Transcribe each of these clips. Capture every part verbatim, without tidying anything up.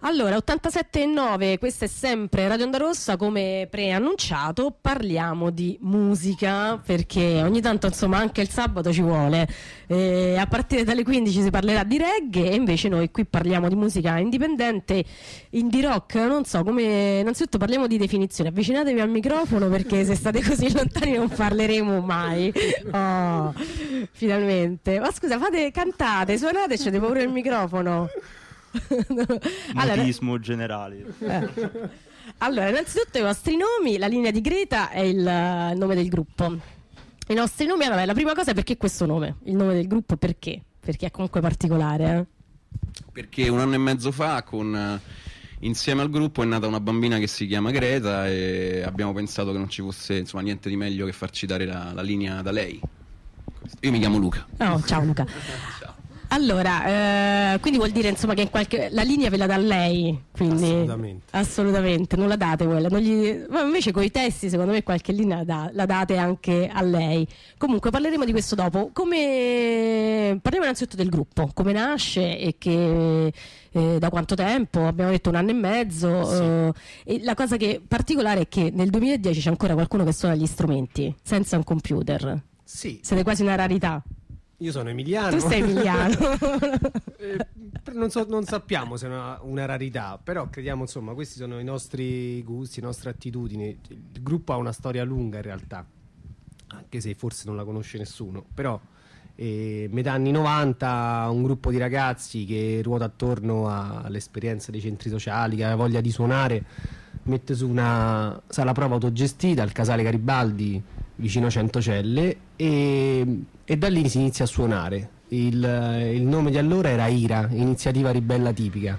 Allora, ottantasette e nove, questa è sempre Radio Onda Rossa, come preannunciato parliamo di musica, perché ogni tanto insomma anche il sabato ci vuole, eh, a partire dalle quindici si parlerà di reggae e invece noi qui parliamo di musica indipendente, indie rock, non so come, innanzitutto parliamo di definizione, avvicinatevi al microfono perché se state così lontani non parleremo mai. Oh, finalmente, ma scusa, fate, cantate, suonate, c'è pure il microfono. Mutismo allora, generale. eh. Allora, innanzitutto i vostri nomi, la linea di Greta è il, il nome del gruppo. I nostri nomi, allora, la prima cosa è perché questo nome, il nome del gruppo, perché? Perché è comunque particolare, eh? Perché un anno e mezzo fa con insieme al gruppo è nata una bambina che si chiama Greta e abbiamo pensato che non ci fosse insomma niente di meglio che farci dare la, la linea da lei. Io mi chiamo Luca. Oh, ciao Luca. Ciao. Allora, eh, quindi vuol dire insomma che in qualche, la linea ve la dà lei, quindi assolutamente, assolutamente non la date quella, non gli, ma invece con i testi secondo me qualche linea la, da, la date anche a lei. Comunque parleremo di questo dopo. Come parliamo innanzitutto del gruppo, come nasce e che eh, da quanto tempo? Abbiamo detto un anno e mezzo. Sì. eh, e la cosa che particolare è che nel duemiladieci c'è ancora qualcuno che suona gli strumenti senza un computer. Sì. Siete quasi una rarità. Io sono Emiliano. Tu sei Emiliano. eh, non, so, non sappiamo se è una, una rarità, però crediamo insomma questi sono i nostri gusti, le nostre attitudini. Il gruppo ha una storia lunga in realtà, anche se forse non la conosce nessuno, però eh, metà anni novanta un gruppo di ragazzi che ruota attorno all'esperienza dei centri sociali, che ha voglia di suonare, mette su una sala prova autogestita al Casale Garibaldi vicino a Centocelle e, e da lì si inizia a suonare. Il, il nome di allora era Ira, Iniziativa Ribella Tipica,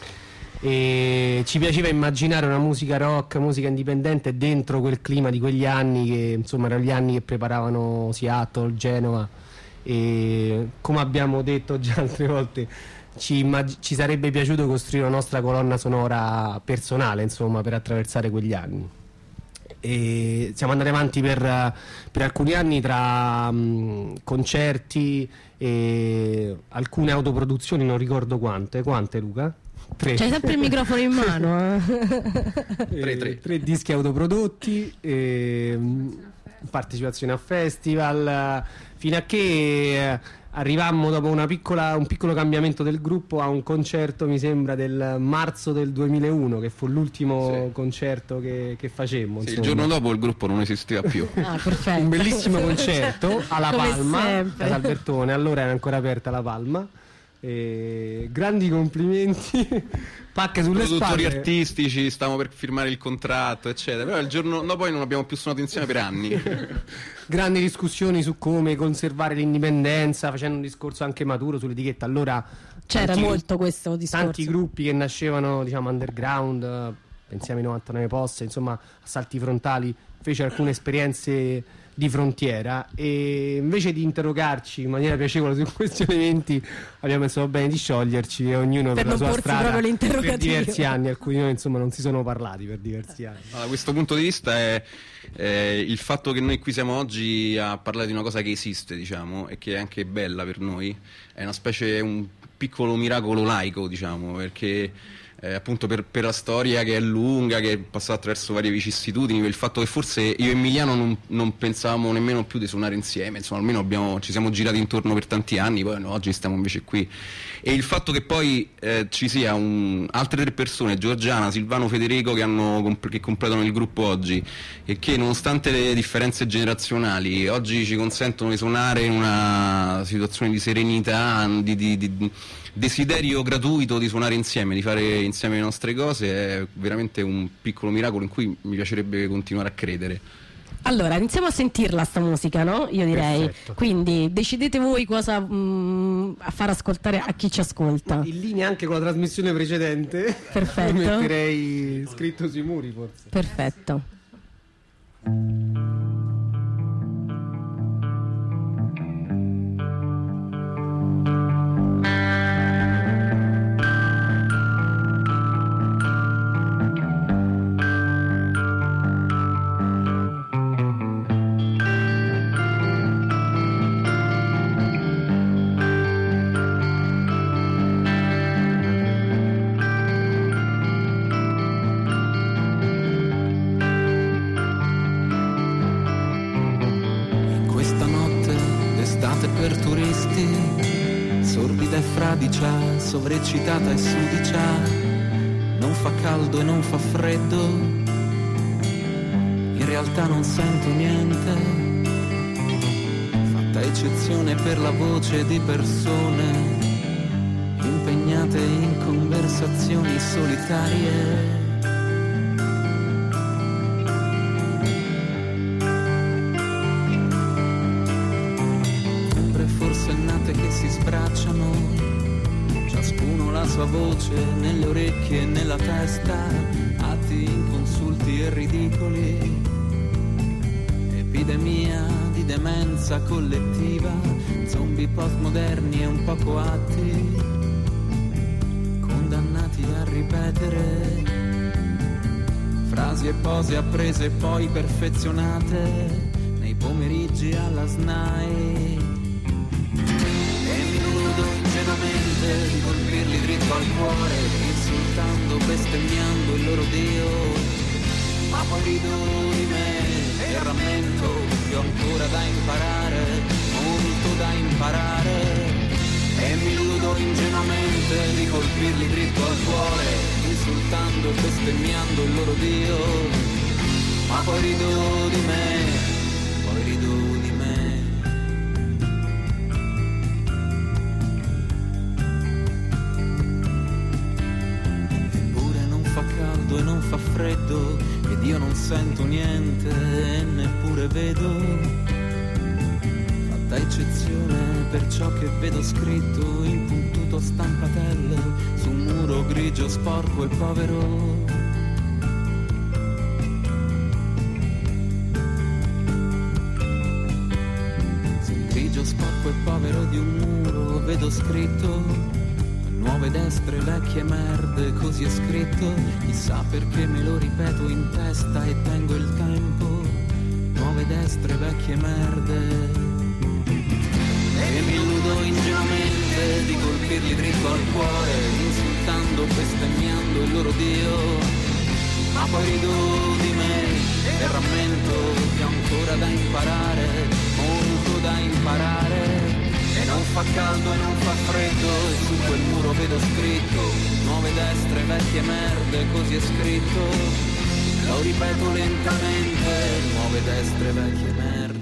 e ci piaceva immaginare una musica rock, musica indipendente dentro quel clima di quegli anni che insomma erano gli anni che preparavano Seattle, Genova, e come abbiamo detto già altre volte ci, immag- ci sarebbe piaciuto costruire una nostra colonna sonora personale insomma per attraversare quegli anni. E siamo andati avanti per, per alcuni anni tra um, concerti e alcune autoproduzioni, non ricordo quante. Quante, Luca? Tre. C'hai sempre il microfono in mano. Eh? tre, tre. tre dischi autoprodotti, e, um, partecipazione a festival, fino a che arrivammo dopo una piccola, un piccolo cambiamento del gruppo a un concerto, mi sembra del marzo del duemilauno, che fu l'ultimo sì. concerto che, che facemmo. Sì, il giorno dopo il gruppo non esisteva più. Ah, perfetto. Un bellissimo concerto alla Come Palma, sempre. Casa Albertone, allora era ancora aperta la Palma. E grandi complimenti, pacche sulle produttori spalle, artistici, stavamo per firmare il contratto eccetera, però il giorno dopo poi non abbiamo più suonato insieme per anni. Grandi discussioni su come conservare l'indipendenza, facendo un discorso anche maturo sull'etichetta. Allora c'era tanti, molto questo discorso, tanti gruppi che nascevano diciamo underground, pensiamo ai novantanove Posse, insomma assalti frontali, fece alcune esperienze di frontiera, e invece di interrogarci in maniera piacevole su questi elementi abbiamo pensato bene di scioglierci e ognuno per, per la sua strada per diversi anni. Alcuni di noi insomma non si sono parlati per diversi anni. Da questo punto di vista è, è il fatto che noi qui siamo oggi a parlare di una cosa che esiste, diciamo, e che è anche bella per noi, è una specie, un piccolo miracolo laico, diciamo, perché Eh, appunto per, per la storia che è lunga, che è passata attraverso varie vicissitudini, per il fatto che forse io e Emiliano non, non pensavamo nemmeno più di suonare insieme, insomma almeno abbiamo, ci siamo girati intorno per tanti anni, poi no, oggi stiamo invece qui, e il fatto che poi eh, ci sia un, altre tre persone, Giorgiana, Silvano, Federico, che, hanno, che completano il gruppo oggi e che nonostante le differenze generazionali oggi ci consentono di suonare in una situazione di serenità, di, di, di desiderio gratuito di suonare insieme, di fare insieme le nostre cose, è veramente un piccolo miracolo in cui mi piacerebbe continuare a credere. Allora iniziamo a sentirla sta musica, no? Io direi. Perfetto. Quindi decidete voi cosa mh, a far ascoltare a chi ci ascolta. In linea anche con la trasmissione precedente. Perfetto. Lo metterei scritto sui muri forse. Perfetto. ed è fradicia, sovreccitata e sudicia, non fa caldo e non fa freddo, in realtà non sento niente, fatta eccezione per la voce di persone impegnate in conversazioni solitarie. Che si sbracciano, ciascuno la sua voce nelle orecchie e nella testa, atti inconsulti e ridicoli, epidemia di demenza collettiva, zombie postmoderni e un poco atti, condannati a ripetere frasi e pose apprese e poi perfezionate nei pomeriggi alla S N A I. Di colpirli dritto al cuore, insultando, bestemmiando il loro Dio, ma poi rido di me e rammento che ho ancora da imparare, molto da imparare, e mi illudo ingenuamente di colpirli dritto al cuore, insultando e bestemmiando il loro Dio, ma poi rido di me, poi rido di me. E non fa freddo ed io non sento niente e neppure vedo, fatta eccezione per ciò che vedo scritto in puntuto stampatelle su un muro grigio sporco e povero. Sul grigio sporco e povero di un muro vedo scritto nuove destre, vecchie merde, così è scritto, chissà perché me lo ripeto in testa e tengo il tempo, nuove destre, vecchie merde, e mi illudo ingenuamente di colpirli dritto al cuore, insultando, bestemmiando il loro Dio, ma poi rido di me e rammento che ho ancora da imparare, molto da imparare. E non fa caldo e non fa freddo, e su quel muro vedo scritto nuove destre, vecchie merde, così è scritto. Lo ripeto lentamente, nuove destre, vecchie merde.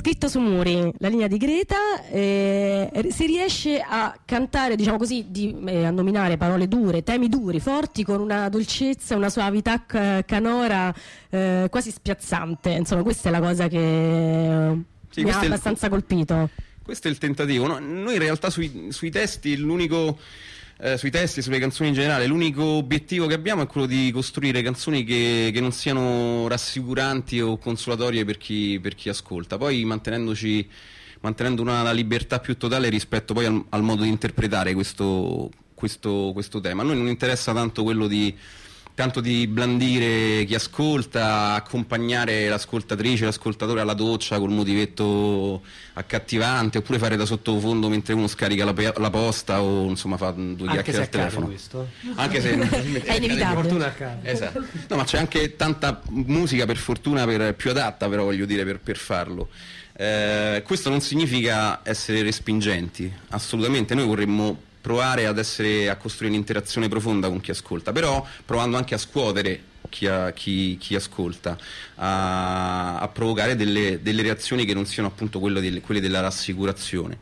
Scritto su muri, la linea di Greta, eh, si riesce a cantare, diciamo così, di, eh, a nominare parole dure, temi duri, forti, con una dolcezza, una suavità c- canora eh, quasi spiazzante. Insomma, questa è la cosa che Sì, mi ha questo è il- abbastanza colpito. Questo è il tentativo. No? Noi in realtà sui, sui testi l'unico eh, sui testi, sulle canzoni in generale, l'unico obiettivo che abbiamo è quello di costruire canzoni che, che non siano rassicuranti o consolatorie per chi, per chi ascolta, poi mantenendoci mantenendo una, una libertà più totale rispetto poi al, al modo di interpretare questo, questo, questo tema. A noi non interessa tanto quello di tanto di blandire chi ascolta, accompagnare l'ascoltatrice, l'ascoltatore alla doccia col motivetto accattivante, oppure fare da sottofondo mentre uno scarica la, pe- la posta o insomma fa due Anche chiacchiere se al accade telefono. questo. Anche se È inevitabile. Fortuna accade. Esatto. No, ma c'è anche tanta musica, per fortuna, per, più adatta, però voglio dire, per, per farlo. Eh, questo non significa essere respingenti, assolutamente. Noi vorremmo provare ad essere a costruire un'interazione profonda con chi ascolta, però provando anche a scuotere chi, a, chi, chi ascolta, a, a provocare delle, delle reazioni che non siano appunto quelle, del, quelle della rassicurazione.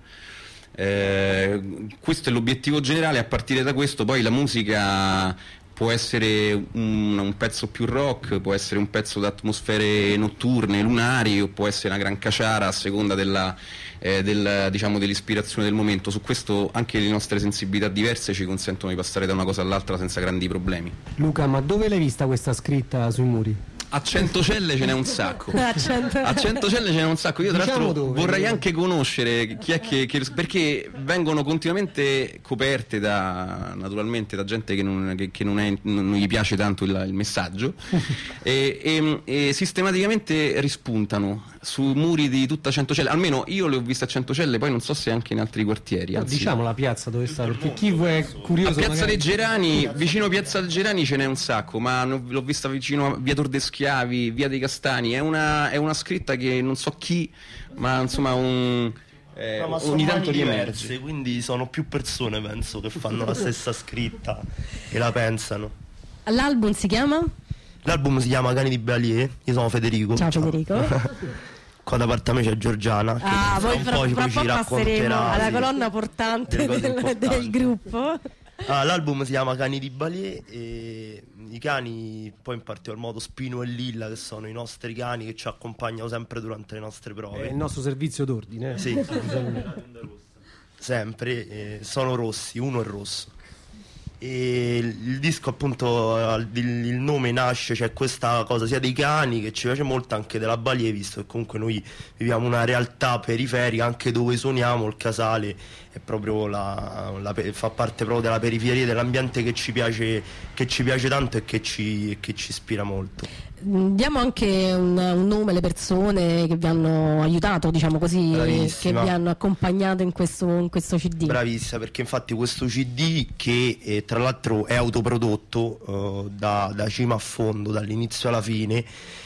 Eh, questo è l'obiettivo generale. A partire da questo poi la musica può essere un, un pezzo più rock, può essere un pezzo da atmosfere notturne, lunari, o può essere una gran caciara a seconda della, eh, del, diciamo, dell'ispirazione del momento. Su questo anche le nostre sensibilità diverse ci consentono di passare da una cosa all'altra senza grandi problemi. Luca, ma dove l'hai vista questa scritta sui muri? A Centocelle ce n'è un sacco. A cento- A Centocelle ce n'è un sacco. Io tra Diciamo l'altro dove, vorrei dove? anche conoscere chi è che, che- perché vengono continuamente coperte da, naturalmente, da gente che non, che, che non, è, non gli piace tanto il, il messaggio e, e- e sistematicamente rispuntano su muri di tutta Centocelle. Almeno io le ho viste a Centocelle, poi non so se anche in altri quartieri. No, anzi. diciamo la piazza dove sta, perché chi è A curioso Piazza magari- dei Gerani, vicino a Piazza dei Gerani ce n'è un sacco, ma no- l'ho vista vicino a Via Tor de Schiavi, Via dei Castani. È una, è una scritta che non so chi, ma insomma un, eh, No, ma sono ogni tanto mani riemerge. diverse, quindi sono più persone, penso, che fanno la stessa scritta e la pensano. L'album si chiama? L'album si chiama Cani di Balier, io sono Federico. Ciao Federico. Qua da parte a me c'è Giorgiana, che Ah, fra poi un fra, po' ci- fra poi ci poco passeremo racconterà alla sì, colonna portante delle cose del, importanti. del gruppo. Ah, l'album si chiama Cani di Balier e i cani, poi in particolar modo Spino e Lilla, che sono i nostri cani che ci accompagnano sempre durante le nostre prove. È il nostro servizio d'ordine. eh. Sì, sempre, eh, sono rossi, uno è rosso. E il disco appunto, il, il nome nasce, c'è questa cosa sia dei cani che ci piace molto, anche della Balier, visto che comunque noi viviamo una realtà periferica, anche dove suoniamo, il Casale è proprio la, la, fa parte proprio della periferia, dell'ambiente che ci piace, che ci piace tanto e che ci, che ci ispira molto. Diamo anche un, un nome alle persone che vi hanno aiutato, diciamo così, che Bravissima. vi hanno accompagnato in questo, in questo C D. Bravissima, perché infatti questo C D, che eh, tra l'altro è autoprodotto eh, da, da cima a fondo, dall'inizio alla fine,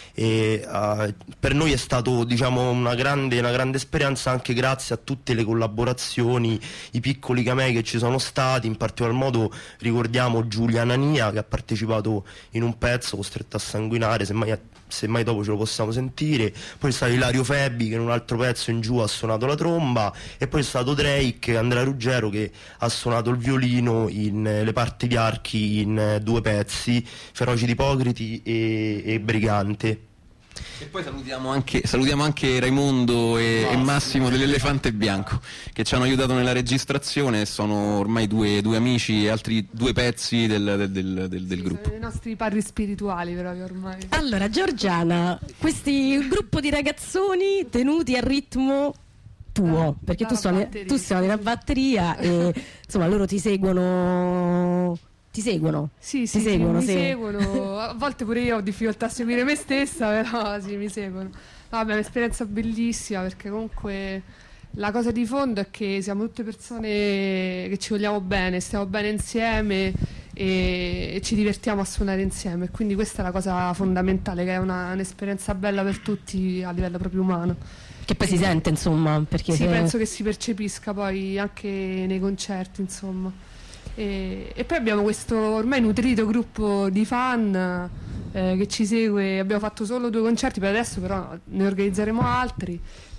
e uh, per noi è stato, diciamo, una grande, una grande esperienza, anche grazie a tutte le collaborazioni, i piccoli camei che ci sono stati. In particolar modo ricordiamo Giulia Anania, che ha partecipato in un pezzo, Costretto a sanguinare, semmai, semmai dopo ce lo possiamo sentire. Poi è stato Ilario Febbi, che in un altro pezzo in giù ha suonato la tromba, e poi è stato Drake, Andrea Ruggero, che ha suonato il violino in eh, le parti di archi in eh, due pezzi, Feroci ed Ipocriti e, e Brigante. E poi salutiamo anche, salutiamo anche Raimondo e, e Massimo dell'Elefante Bianco, che ci hanno aiutato nella registrazione. Sono ormai due, due amici e altri due pezzi del, del, del, del, del gruppo. Sono i nostri padri spirituali proprio ormai. Allora, Giorgiana, questi un gruppo di ragazzoni tenuti al ritmo tuo, perché tu la suoni, batteria. tu suoni la batteria e insomma loro ti seguono. Ti seguono? Sì, Ti sì, sì, seguono, mi sì. seguono. A volte pure io ho difficoltà a seguire me stessa, però sì, mi seguono. Vabbè, è un'esperienza bellissima, perché comunque la cosa di fondo è che siamo tutte persone che ci vogliamo bene, stiamo bene insieme e, e ci divertiamo a suonare insieme. Quindi questa è la cosa fondamentale, che è una, un'esperienza bella per tutti a livello proprio umano. Che poi si sente, insomma, perché Sì, se- penso che si percepisca poi anche nei concerti, insomma. E, e poi abbiamo questo ormai nutrito gruppo di fan eh, che ci segue. Abbiamo fatto solo due concerti per adesso, però ne organizzeremo altri.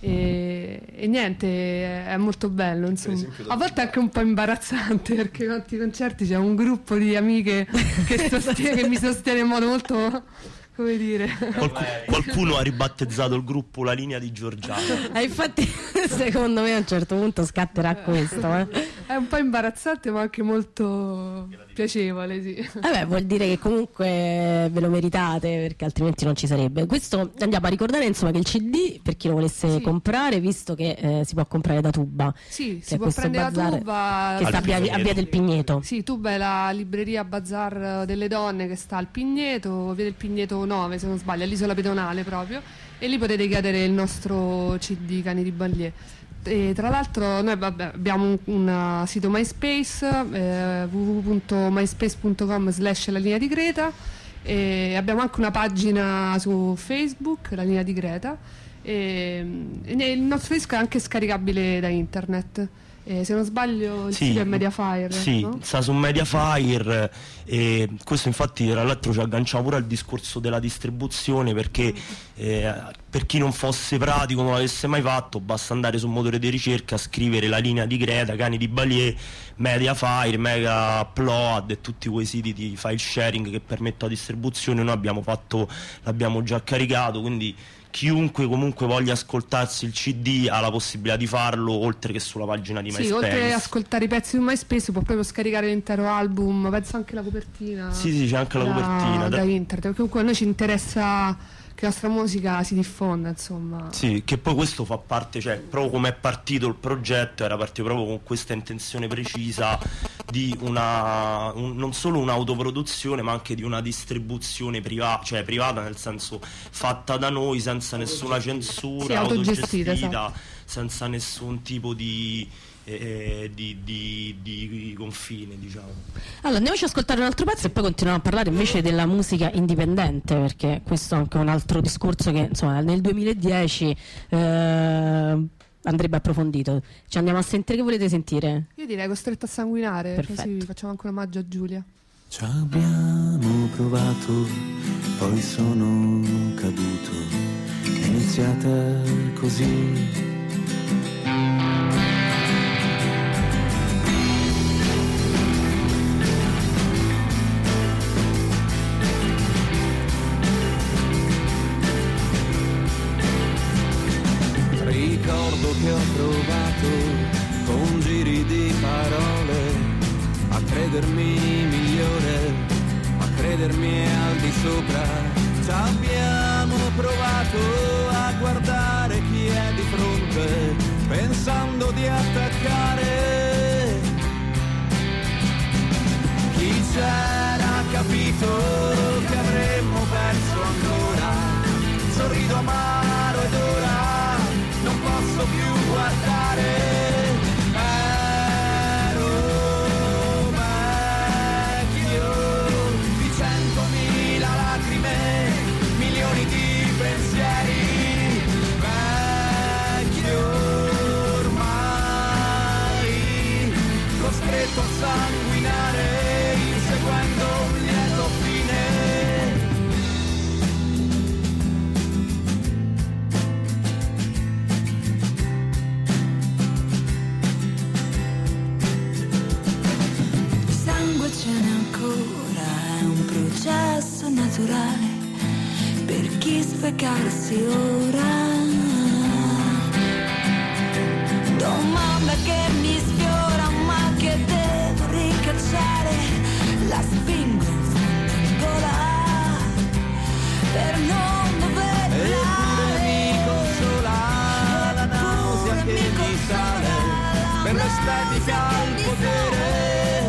E, e niente, è molto bello, insomma. A volte è anche un po' imbarazzante, perché quanti concerti c'è un gruppo di amiche che, sostiene, che mi sostiene in modo molto, come dire, Qualcu- qualcuno ha ribattezzato il gruppo La Linea di Giorgiano. Eh, infatti secondo me a un certo punto scatterà questo, eh. è un po' imbarazzante ma anche molto piacevole, sì. Vabbè, vuol dire che comunque ve lo meritate, perché altrimenti non ci sarebbe. Questo andiamo a ricordare, insomma, che il C D, per chi lo volesse Sì. comprare, visto che eh, si può comprare da Tuba, Sì, che si è può questo prendere bazar la Tuba. che sta a via, a via del Pigneto. Sì, Tuba è la libreria bazar delle donne che sta al Pigneto, via del Pigneto nove se non sbaglio, all'isola pedonale proprio, e lì potete chiedere il nostro C D Cani di Banlieue. E tra l'altro noi vabbè, abbiamo un, un uh, sito MySpace, eh, w w w punto myspace punto com slash la linea di Greta, e abbiamo anche una pagina su Facebook, La Linea di Greta, e, e il nostro disco è anche scaricabile da internet. Eh, se non sbaglio il Sì, sito è Mediafire, sì, no? sta su Mediafire, e questo infatti tra l'altro ci agganciamo pure al discorso della distribuzione, perché eh, per chi non fosse pratico, non l'avesse mai fatto, basta andare sul motore di ricerca, scrivere La Linea di Greta, Cani di Banlieue, Mediafire, Mega Upload e tutti quei siti di file sharing che permettono la distribuzione. Noi abbiamo fatto, l'abbiamo già caricato, quindi chiunque comunque voglia ascoltarsi il C D ha la possibilità di farlo, oltre che sulla pagina di Sì, MySpace. oltre ad ascoltare i pezzi su MySpace può proprio scaricare l'intero album, penso anche la copertina. Sì, sì, c'è anche la da, copertina. da internet, perché comunque a noi ci interessa che la nostra musica si diffonda, insomma. Sì, che poi questo fa parte, cioè, proprio come è partito il progetto, era partito proprio con questa intenzione precisa di una, un, non solo un'autoproduzione, ma anche di una distribuzione privata, cioè privata nel senso fatta da noi, senza nessuna censura, Sì, autogestita, esatto. senza nessun tipo di, eh, di, di, di, di confine, diciamo. Allora andiamoci ad ascoltare un altro pezzo e poi continuiamo a parlare invece della musica indipendente, perché questo è anche un altro discorso che insomma nel duemiladieci eh, andrebbe approfondito. Ci andiamo a sentire, che volete sentire? Io direi Costretto a sanguinare, Perfetto. così facciamo anche un omaggio a Giulia. Ci abbiamo provato, poi sono caduto, è iniziata così. Ricordo che ho provato con giri di parole a credermi migliore, a credermi al di sopra. Ci abbiamo provato a guardare chi è di fronte, pensando di attaccare. Chi c'era capito che avremmo perso ancora? Sorrido amaro ed ora non posso più guardare. Ero vecchio di centomila lacrime, milioni di pensieri. Vecchio ormai, costretto a sanguinare, inseguendo un lieto fine. Ce n'è ancora, è un processo naturale per chi speccarsi ora. Domanda che mi sfiora ma che devo ricacciare, la spingo in fondo in gola per non dover Eppure mi consola la nausea che mi sale, per l'estetica al potere.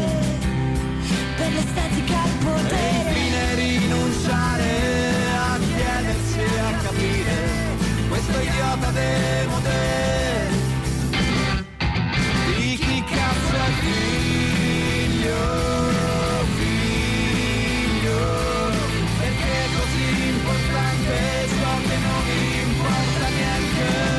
l'estetica al potere. E infine rinunciare a chiedersi e a capire questo idiota demode di chi cazzo è figlio, figlio, perché è così importante ciò che non importa niente.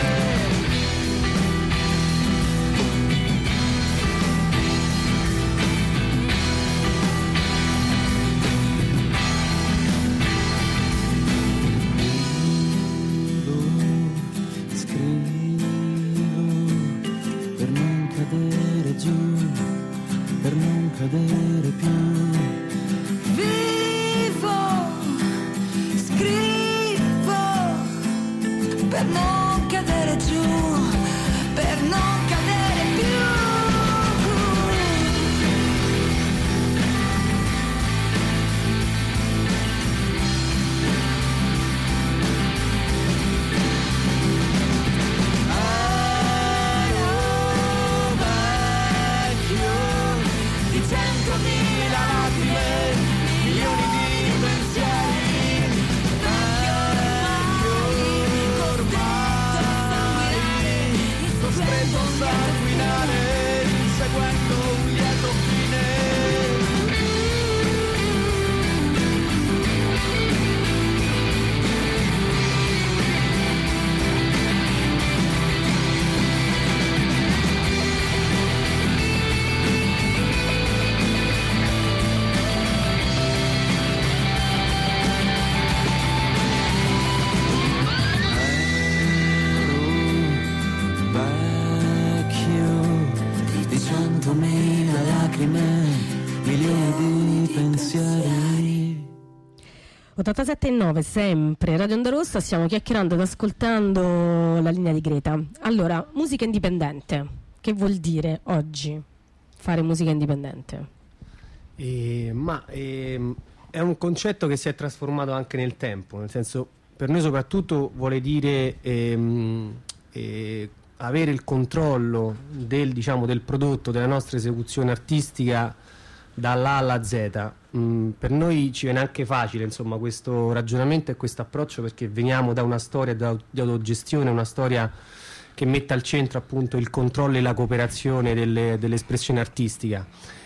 cadere giù, per non cadere più. Vivo, scrivo, per non cadere giù, per non cadere più. Centomila lacrime, milioni di pensieri, vecchio ormai, costretto a sanguinare, inseguendo un lieto fine. Centomila lacrime, milioni di pensieri. ottantasette e nove sempre Radio Onda Rossa, stiamo chiacchierando ed ascoltando la linea di Greta. Allora, musica indipendente, che vuol dire oggi fare musica indipendente? Eh, ma ehm, è un concetto che si è trasformato anche nel tempo, nel senso, per noi soprattutto vuole dire ehm, eh, avere il controllo del, diciamo, del prodotto, della nostra esecuzione artistica dall'A alla Z. Mm, per noi ci viene anche facile, insomma, questo ragionamento e questo approccio, perché veniamo da una storia da, di autogestione, una storia che mette al centro appunto il controllo e la cooperazione delle, dell'espressione artistica.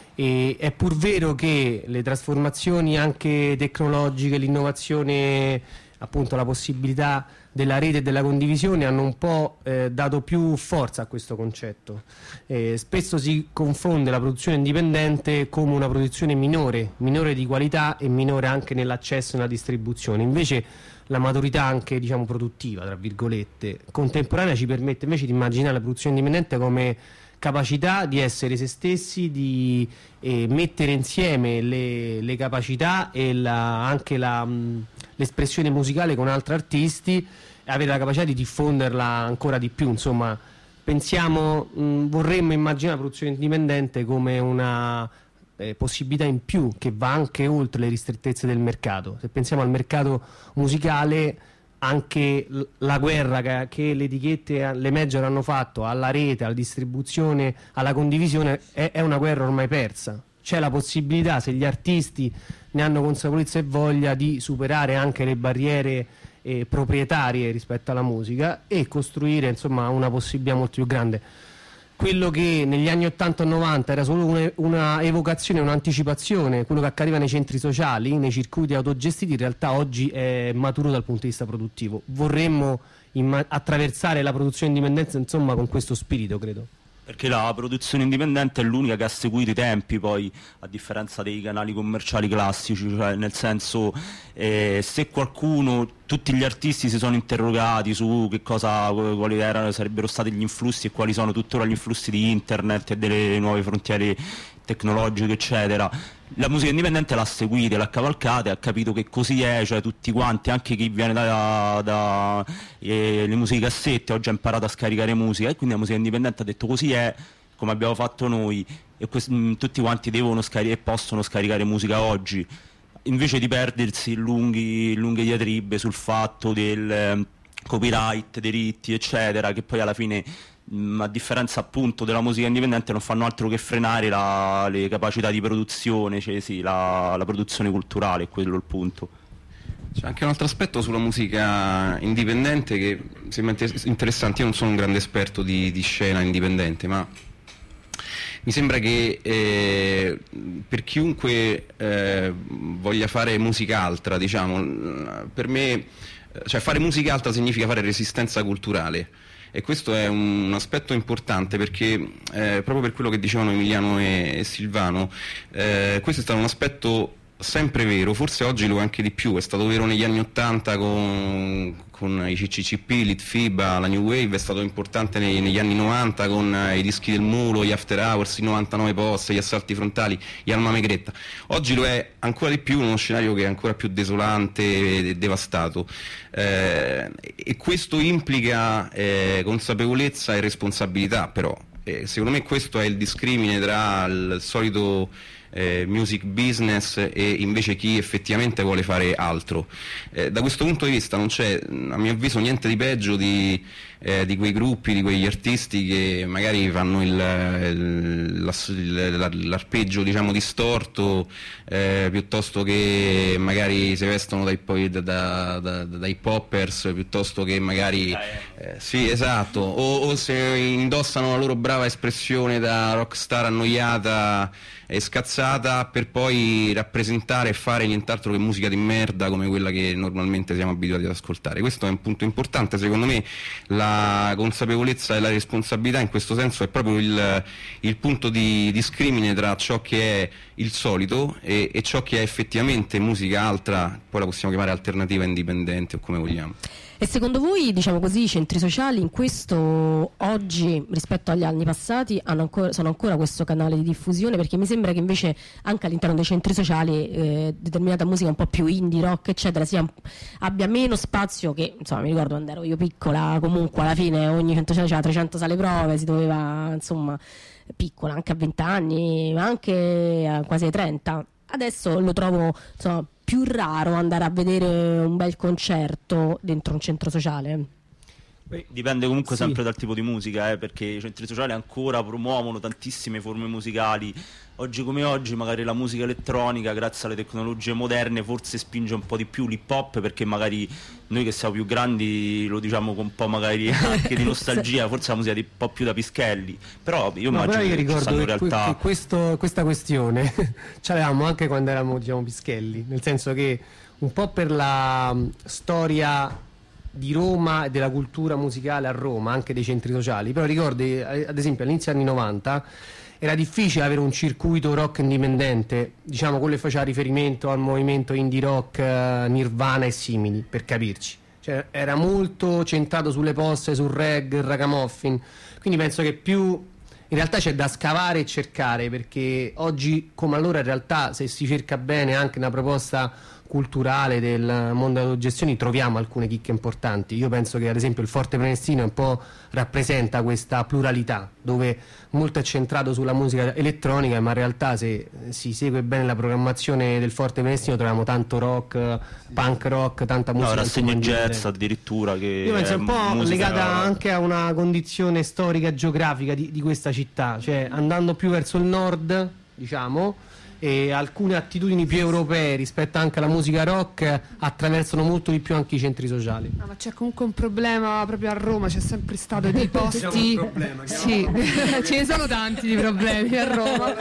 E è pur vero che le trasformazioni anche tecnologiche, l'innovazione, appunto la possibilità della rete e della condivisione hanno un po' eh, dato più forza a questo concetto. Eh, spesso si confonde la produzione indipendente come una produzione minore, minore di qualità e minore anche nell'accesso e nella distribuzione. Invece la maturità anche, diciamo, produttiva, tra virgolette, contemporanea ci permette invece di immaginare la produzione indipendente come capacità di essere se stessi, di eh, mettere insieme le, le capacità e la, anche la, mh, l'espressione musicale con altri artisti e avere la capacità di diffonderla ancora di più. Insomma, pensiamo, mh, vorremmo immaginare la produzione indipendente come una eh, possibilità in più che va anche oltre le ristrettezze del mercato. Se pensiamo al mercato musicale, anche la guerra che, che le etichette, le major hanno fatto alla rete, alla distribuzione, alla condivisione, è, è una guerra ormai persa. C'è la possibilità, se gli artisti ne hanno consapevolezza e voglia, di superare anche le barriere eh, proprietarie rispetto alla musica e costruire, insomma, una possibilità molto più grande. Quello che negli anni ottanta e novanta era solo una, una evocazione, un'anticipazione, quello che accadeva nei centri sociali, nei circuiti autogestiti, in realtà oggi è maturo dal punto di vista produttivo. Vorremmo imma- attraversare la produzione indipendente, insomma, con questo spirito, credo. Perché la produzione indipendente è l'unica che ha seguito i tempi, poi, a differenza dei canali commerciali classici, cioè nel senso, eh, se qualcuno, tutti gli artisti si sono interrogati su che cosa, quali erano, sarebbero stati gli influssi e quali sono tuttora gli influssi di internet e delle nuove frontiere tecnologiche, eccetera. La musica indipendente l'ha seguita, l'ha cavalcata e ha capito che così è, cioè tutti quanti, anche chi viene da, da eh, le musiche cassette, oggi ha imparato a scaricare musica, e quindi la musica indipendente ha detto così è, come abbiamo fatto noi, e quest- mh, tutti quanti devono scaricare e possono scaricare musica oggi, invece di perdersi in lunghi, lunghe diatribe sul fatto del eh, copyright, diritti, eccetera, che poi alla fine, a differenza appunto della musica indipendente, non fanno altro che frenare la, le capacità di produzione, cioè sì, la, la produzione culturale, è quello il punto. C'è anche un altro aspetto sulla musica indipendente che sembra interessante. Io non sono un grande esperto di, di scena indipendente, ma mi sembra che eh, per chiunque eh, voglia fare musica altra, diciamo, per me, cioè fare musica altra significa fare resistenza culturale. E questo è un, un aspetto importante, perché eh, proprio per quello che dicevano Emiliano e, e Silvano, eh, questo è stato un aspetto sempre vero, forse oggi lo è anche di più, è stato vero negli anni ottanta con, con i C C C P, l'Itfiba, la New Wave, è stato importante nei, negli anni novanta con eh, i dischi del Mulo, gli After Hours, i novantanove Post, gli Assalti Frontali, gli Alma Megretta. Oggi lo è ancora di più in uno scenario che è ancora più desolante e devastato, eh, e questo implica eh, consapevolezza e responsabilità, però eh, secondo me questo è il discrimine tra il solito Eh, music business e invece chi effettivamente vuole fare altro. Eh, da questo punto di vista non c'è, a mio avviso, niente di peggio di, eh, di quei gruppi, di quegli artisti che magari fanno il, il, il, l'arpeggio, diciamo, distorto, eh, piuttosto che magari si vestono dai, da, da, da, dai poppers, piuttosto che magari eh, sì, esatto, o, o se indossano la loro brava espressione da rockstar annoiata e scazzata per poi rappresentare e fare nient'altro che musica di merda come quella che normalmente siamo abituati ad ascoltare. Questo è un punto importante, secondo me la consapevolezza e la responsabilità in questo senso è proprio il, il punto di discrimine tra ciò che è il solito e, e ciò che è effettivamente musica altra, poi la possiamo chiamare alternativa, indipendente o come vogliamo. E secondo voi, diciamo così, i centri sociali in questo oggi rispetto agli anni passati hanno ancora, sono ancora questo canale di diffusione? Perché mi sembra che invece anche all'interno dei centri sociali eh, determinata musica un po' più indie, rock eccetera sia, abbia meno spazio, che insomma mi ricordo quando ero io piccola, comunque alla fine ogni centro sociale aveva trecento sale prove, si doveva, insomma, piccola anche a venti anni, ma anche a quasi ai trenta. Adesso lo trovo, insomma, più raro andare a vedere un bel concerto dentro un centro sociale. Dipende comunque Sì. sempre dal tipo di musica, eh, perché i centri sociali ancora promuovono tantissime forme musicali. Oggi come oggi magari la musica elettronica, grazie alle tecnologie moderne, forse spinge un po' di più l'hip hop, perché magari noi che siamo più grandi lo diciamo con un po' magari anche di nostalgia, forse la musica è un po' più da pischelli, però io No, immagino però io che ci ricordo stanno in che, realtà che questo, questa questione ce l'avevamo anche quando eravamo, diciamo, pischelli, nel senso che un po' per la mh, storia di Roma e della cultura musicale a Roma, anche dei centri sociali, però ricordi, eh, ad esempio all'inizio anni novanta era difficile avere un circuito rock indipendente, diciamo quello che faceva riferimento al movimento indie rock, eh, Nirvana e simili, per capirci. Cioè, era molto centrato sulle poste, sul reggae, il ragamuffin, quindi penso che più in realtà c'è da scavare e cercare, perché oggi come allora in realtà se si cerca bene anche una proposta culturale del mondo delle autogestioni troviamo alcune chicche importanti. Io penso che ad esempio il Forte Prenestino un po' rappresenta questa pluralità, dove molto è centrato sulla musica elettronica, ma in realtà se si segue bene la programmazione del Forte Prenestino troviamo tanto rock, punk rock, tanta musica. no, rassegna insomma, jazz addirittura, che io penso è un po' musica- legata anche a una condizione storica geografica di, di questa città, cioè andando più verso il nord, diciamo, e alcune attitudini più europee rispetto anche alla musica rock attraversano molto di più anche i centri sociali. No, ma c'è comunque un problema proprio a Roma, c'è sempre stato dei posti. Sì, ce ne sono tanti di problemi a Roma.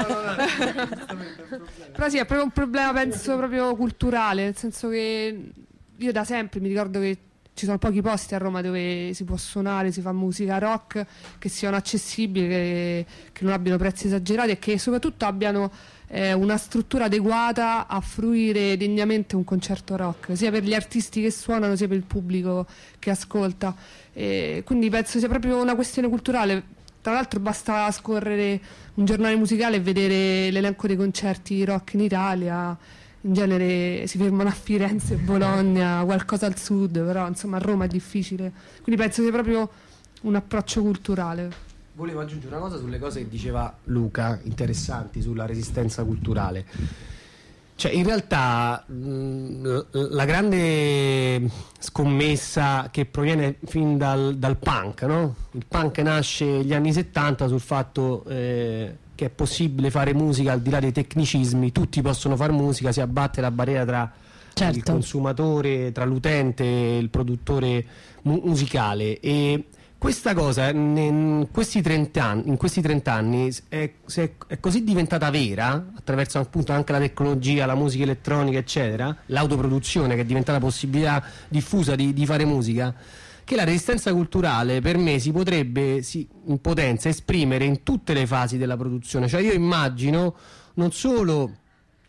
Però sì, è proprio un problema, penso, proprio culturale, nel senso che io da sempre mi ricordo che ci sono pochi posti a Roma dove si può suonare, si fa musica rock, che siano accessibili, che, che non abbiano prezzi esagerati e che soprattutto abbiano eh, una struttura adeguata a fruire degnamente un concerto rock, sia per gli artisti che suonano sia per il pubblico che ascolta. E quindi penso sia proprio una questione culturale. Tra l'altro basta scorrere un giornale musicale e vedere l'elenco dei concerti rock in Italia. In genere si fermano a Firenze, Bologna, qualcosa al sud, però insomma a Roma è difficile. Quindi penso sia proprio un approccio culturale. Volevo aggiungere una cosa sulle cose che diceva Luca, interessanti, sulla resistenza culturale. Cioè, in realtà mh, la grande scommessa che proviene fin dal, dal punk, no? Il punk nasce negli anni settanta sul fatto eh, che è possibile fare musica al di là dei tecnicismi, tutti possono fare musica, si abbatte la barriera tra Certo. il consumatore, tra l'utente e il produttore mu- musicale. E questa cosa in questi trenta anni, in questi trenta anni è, se è così diventata vera, attraverso appunto anche la tecnologia, la musica elettronica eccetera, l'autoproduzione che è diventata possibilità diffusa di, di fare musica, che la resistenza culturale per me si potrebbe si, in potenza esprimere in tutte le fasi della produzione. Cioè io immagino non solo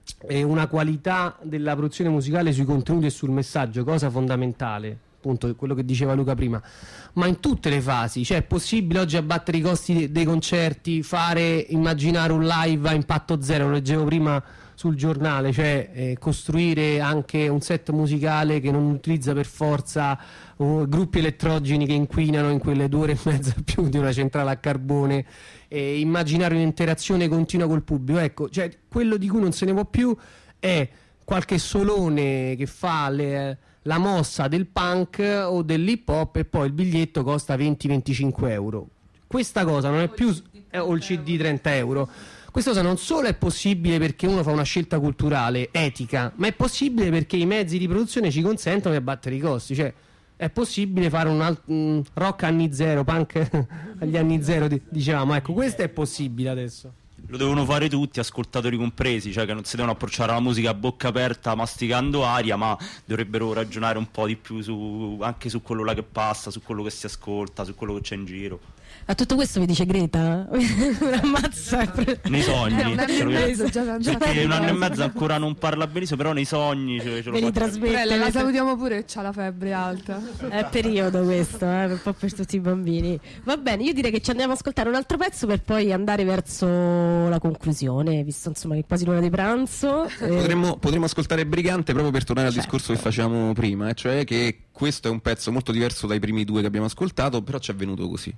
e una qualità della produzione musicale sui contenuti e sul messaggio, cosa fondamentale, appunto quello che diceva Luca prima, ma in tutte le fasi. Cioè è possibile oggi abbattere i costi dei, dei concerti, fare, immaginare un live a impatto zero, lo leggevo prima sul giornale, cioè eh, costruire anche un set musicale che non utilizza per forza uh, gruppi elettrogeni che inquinano in quelle due ore e mezza più di una centrale a carbone, eh, immaginare un'interazione continua col pubblico. Ecco, cioè quello di cui non se ne può più è qualche solone che fa le, la mossa del punk o dell'hip hop e poi il biglietto costa venti venticinque euro. Questa cosa non è più, eh, o il C D trenta euro. Questa cosa non solo è possibile perché uno fa una scelta culturale, etica, ma è possibile perché i mezzi di produzione ci consentono di abbattere i costi. Cioè è possibile fare un, alt- un rock anni zero, punk agli anni zero, dicevamo. Ecco, questo è possibile adesso. Lo devono fare tutti, ascoltatori compresi, cioè che non si devono approcciare alla musica a bocca aperta masticando aria, ma dovrebbero ragionare un po' di più su, anche su quello là che passa, su quello che si ascolta, su quello che c'è in giro. A tutto questo vi dice Greta? Ammazza. Nei sogni, Eh, un anno e mezzo già lanciato. perché un anno e mezzo ancora non parla benissimo, però nei sogni cioè, ce lo Ve li fa- trasmette. Bella, la salutiamo pure che c'ha la febbre alta. È periodo questo, eh, un po' per tutti i bambini. Va bene, io direi che ci andiamo ad ascoltare un altro pezzo per poi andare verso la conclusione, visto insomma che è quasi l'ora di pranzo. Eh, Potremmo, potremmo ascoltare Brigante proprio per tornare al Certo. discorso che facevamo prima, eh, cioè che questo è un pezzo molto diverso dai primi due che abbiamo ascoltato, però ci è venuto così.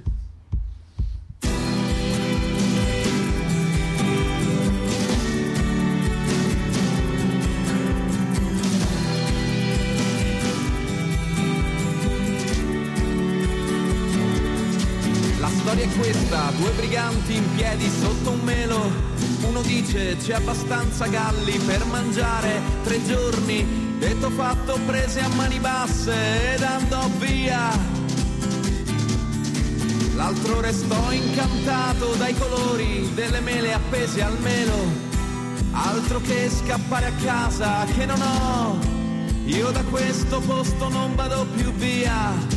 La storia è questa, due briganti in piedi sotto un melo. Uno dice c'è abbastanza galli per mangiare tre giorni. Detto fatto, prese a mani basse ed andò via. L'altro restò incantato dai colori delle mele appese al melo. Altro che scappare a casa che non ho. Io da questo posto non vado più via.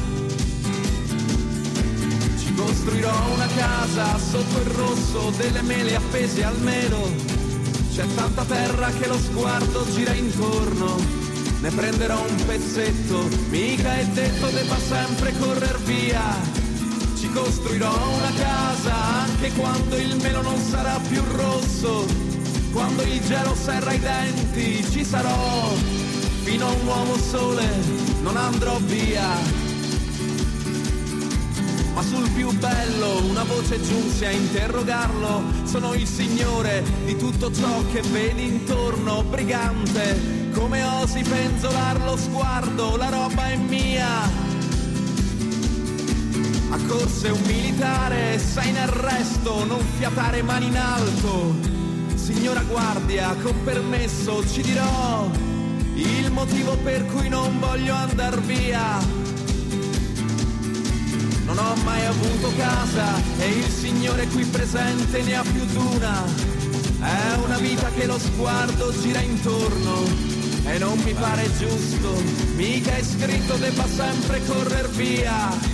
Costruirò una casa sotto il rosso delle mele appese al melo. C'è tanta terra che lo sguardo gira intorno. Ne prenderò un pezzetto, mica è detto debba sempre correr via. Ci costruirò una casa anche quando il melo non sarà più rosso. Quando il gelo serra i denti ci sarò. Fino a un nuovo sole non andrò via. Ma sul più bello una voce giunse a interrogarlo. Sono il signore di tutto ciò che vedi intorno. Brigante, come osi penzolar lo sguardo? La roba è mia. Accorse un militare, sei in arresto, non fiatare mani in alto. Signora guardia, con permesso ci dirò il motivo per cui non voglio andar via. Non ho mai avuto casa e il signore qui presente ne ha più d'una. È una vita che lo sguardo gira intorno e non mi pare giusto, mica è scritto debba sempre correr via.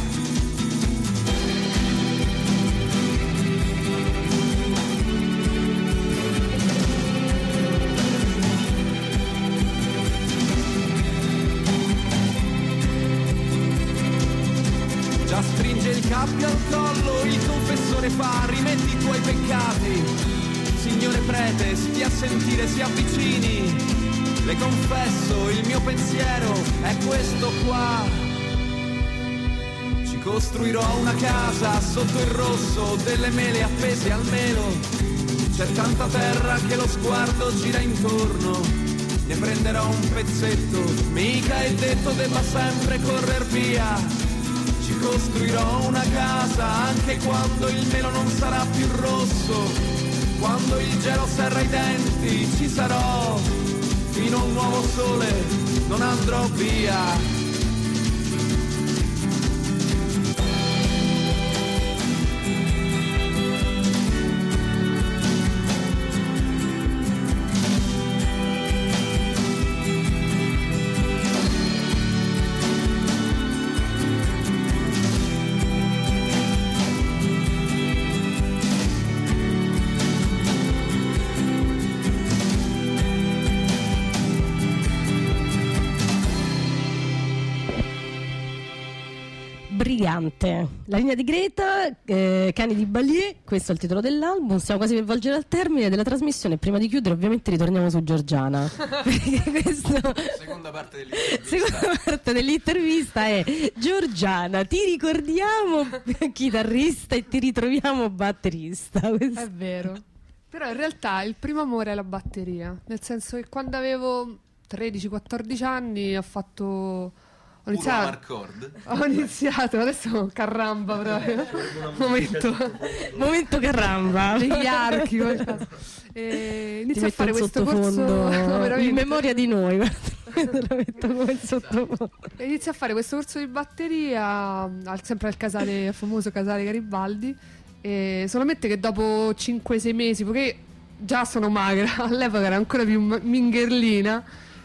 Stringe il cappio al collo, il confessore fa, rimetti i tuoi peccati. Signore prete, stia a sentire, si avvicini. Le confesso, il mio pensiero è questo qua. Ci costruirò una casa sotto il rosso delle mele appese al melo. C'è tanta terra che lo sguardo gira intorno. Ne prenderò un pezzetto, mica è detto debba sempre correr via. Ci costruirò una casa anche quando il melo non sarà più rosso. Quando il gelo serra i denti ci sarò. Fino a un nuovo sole non andrò via. Brigante, la linea di Greta, eh, Cani di Ballier, questo è il titolo dell'album. Stiamo quasi per volgere al termine della trasmissione. Prima di chiudere ovviamente ritorniamo su Giorgiana perché questo... Seconda parte dell'intervista. Seconda parte dell'intervista è Giorgiana, ti ricordiamo chitarrista e ti ritroviamo batterista. Questo... È vero. Però in realtà il primo amore è la batteria, nel senso che quando avevo tredici quattordici anni ho fatto ho iniziato, ho iniziato adesso carramba proprio momento momento caramba degli archi e inizio a fare questo corso in memoria di noi metto come il sottofondo. Inizio a fare questo corso di batteria al, sempre al casale, al famoso casale Garibaldi. E solamente che dopo cinque sei mesi, perché già sono magra, all'epoca era ancora più mingherlina,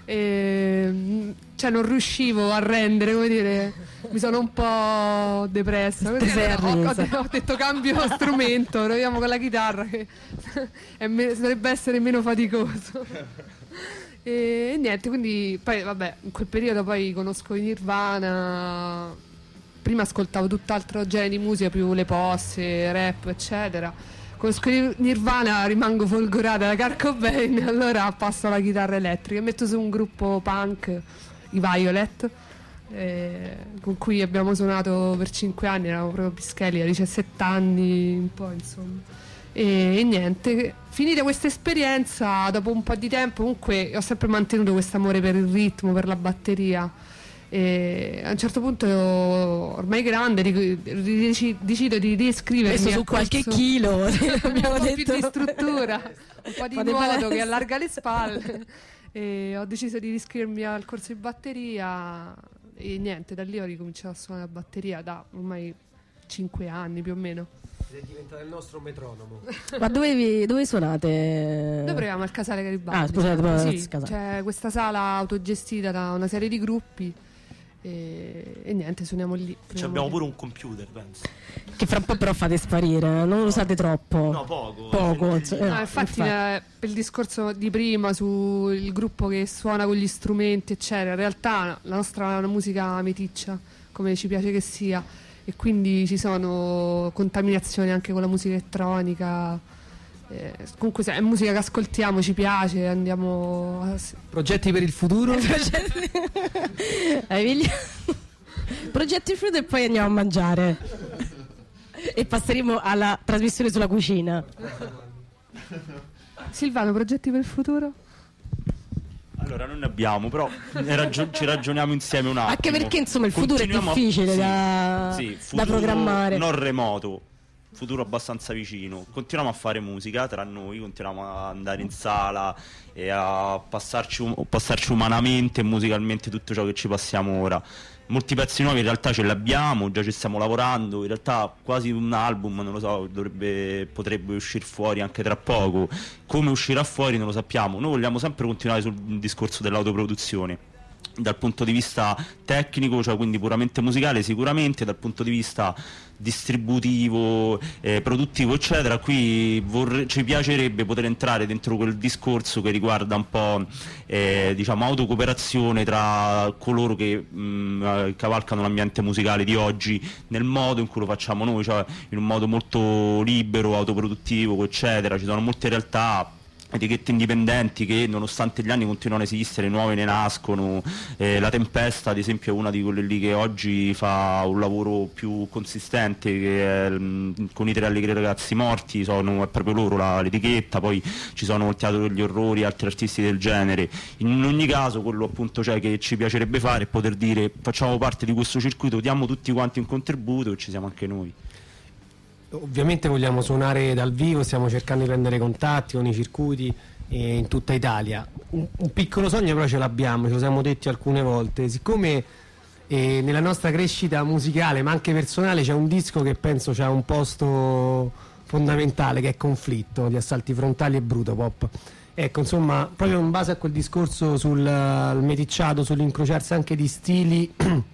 e, cioè non riuscivo a rendere, come dire, mi sono un po' depressa. Così, ho, ho, ho detto cambio strumento, proviamo con la chitarra che è me, dovrebbe essere meno faticoso. E, e niente, quindi poi vabbè, in quel periodo poi conosco i Nirvana. Prima ascoltavo tutt'altro genere di musica, più le posse, rap, eccetera. Conosco Nirvana, rimango folgorata da Kurt Cobain, allora passo alla chitarra elettrica e metto su un gruppo punk, i Violet, eh, con cui abbiamo suonato per cinque anni, eravamo proprio pischelli, a diciassette anni, un po' insomma. E, e niente, finita questa esperienza, dopo un po' di tempo, comunque ho sempre mantenuto questo amore per il ritmo, per la batteria. E a un certo punto ormai grande decido di riscrivermi su corso, qualche chilo abbiamo un detto. Po' più di struttura, un po' di Fate nuoto palestra. Che allarga le spalle e ho deciso di riscrivermi al corso di batteria e niente, da lì ho ricominciato a suonare la batteria da ormai cinque anni più o meno. È diventato il nostro metronomo. Ma dove, vi, dove suonate? Noi proviamo al Casale Garibaldi. Ah, scusate, sì, c'è questa sala autogestita da una serie di gruppi. E, e niente, suoniamo lì. Ci abbiamo pure un computer, penso. Che fra un po' però fate sparire, non lo usate troppo. No, poco. Poco. Eh, cioè, no, no, infatti, infatti. Eh, per il discorso di prima sul gruppo che suona con gli strumenti, eccetera, in realtà la nostra è una musica meticcia, come ci piace che sia, e quindi ci sono contaminazioni anche con la musica elettronica. Eh, comunque è musica che ascoltiamo, ci piace, andiamo a... Progetti per il futuro? Progetti futuro e poi andiamo a mangiare e passeremo alla trasmissione sulla cucina. Silvano, progetti per il futuro? Allora non ne abbiamo, però ne ragio- ci ragioniamo insieme un attimo. Anche perché insomma il futuro è Continuiamo difficile a... da, sì, sì, da programmare. Non remoto, futuro abbastanza vicino. Continuiamo a fare musica tra noi, continuiamo a andare in sala e a passarci, um- passarci umanamente e musicalmente tutto ciò che ci passiamo ora. Molti pezzi nuovi in realtà ce li abbiamo, già ci stiamo lavorando, in realtà quasi un album, non lo so, dovrebbe, potrebbe uscire fuori anche tra poco. Come uscirà fuori non lo sappiamo. Noi vogliamo sempre continuare sul discorso dell'autoproduzione. Dal punto di vista tecnico, cioè quindi puramente musicale, sicuramente dal punto di vista distributivo, eh, produttivo eccetera, qui vorre- ci piacerebbe poter entrare dentro quel discorso che riguarda un po' eh, diciamo autocooperazione tra coloro che mh, cavalcano l'ambiente musicale di oggi nel modo in cui lo facciamo noi, cioè in un modo molto libero, autoproduttivo eccetera. Ci sono molte realtà, etichette indipendenti che nonostante gli anni continuano a esistere, nuove ne nascono. eh, La Tempesta ad esempio è una di quelle lì che oggi fa un lavoro più consistente, che è, mh, con i Tre Allegri Ragazzi Morti, sono, è proprio loro la, l'etichetta. Poi ci sono il Teatro degli Orrori, altri artisti del genere. In ogni caso quello appunto cioè, che ci piacerebbe fare è poter dire facciamo parte di questo circuito, diamo tutti quanti un contributo e ci siamo anche noi. Ovviamente vogliamo suonare dal vivo, stiamo cercando di prendere contatti con i circuiti eh, in tutta Italia. Un, un piccolo sogno però ce l'abbiamo, ce lo siamo detti alcune volte, siccome eh, nella nostra crescita musicale ma anche personale c'è un disco che penso c'ha un posto fondamentale, che è Conflitto di Assalti Frontali e Bruto Pop. Ecco, insomma, proprio in base a quel discorso sul uh, meticciato, sull'incrociarsi anche di stili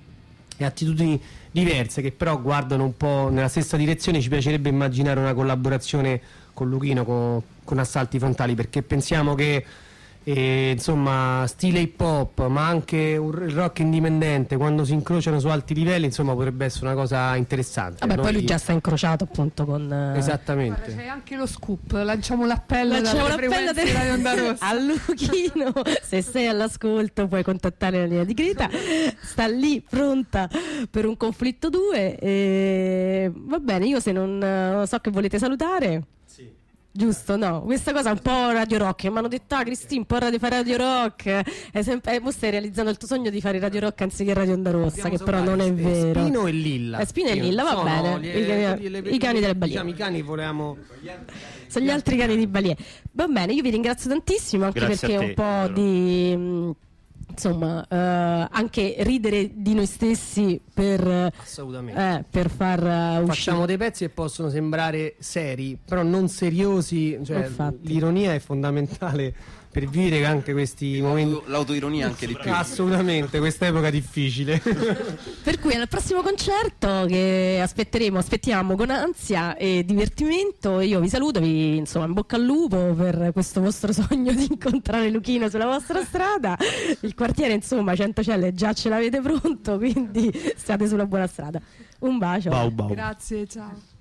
e attitudini diverse che però guardano un po' nella stessa direzione, ci piacerebbe immaginare una collaborazione con Luchino, con, con Assalti Frontali, perché pensiamo che e, insomma, stile hip hop, ma anche un, il rock indipendente, quando si incrociano su alti livelli, insomma, potrebbe essere una cosa interessante. Vabbè, Noi... poi lui già sta incrociato appunto con... eh, Esattamente. Guarda, c'è anche lo scoop, lanciamo l'appello Lanciamo dalle l'appello frequenze di Radio Onda Rossa. a Luchino, se sei all'ascolto puoi contattare la linea di Greta, sta lì pronta per un conflitto due e... va bene, io se non uh, so che volete salutare. Sì. Giusto, no, questa cosa è un po' Radio Rock, mi hanno detto ah Cristina, un po' radio, fare Radio Rock, è sempre, eh, stai realizzando il tuo sogno di fare Radio Rock anziché Radio Onda Rossa. Dobbiamo che però non è vero. Spino e Lilla. Eh, Spino e Lilla, va bene. Gli, I, cani, le, i cani delle balie. Diciamo, i cani volevamo... Sono gli altri cani di Balie. Va bene, io vi ringrazio tantissimo anche Grazie perché a te, un po' allora. di... mh, insomma, eh, anche ridere di noi stessi per, Assolutamente. eh, per far uh, uscire. Facciamo dei pezzi che possono sembrare seri, però non seriosi, cioè, Infatti. l'ironia è fondamentale per vivere anche questi momenti. L'autoironia anche di più. Assolutamente, questa epoca difficile. Per cui al prossimo concerto che aspetteremo, aspettiamo con ansia e divertimento, io vi saluto, vi insomma in bocca al lupo per questo vostro sogno di incontrare Luchino sulla vostra strada. Il quartiere insomma Centocelle già ce l'avete pronto, quindi state sulla buona strada. Un bacio. Bau, bau. Grazie, ciao.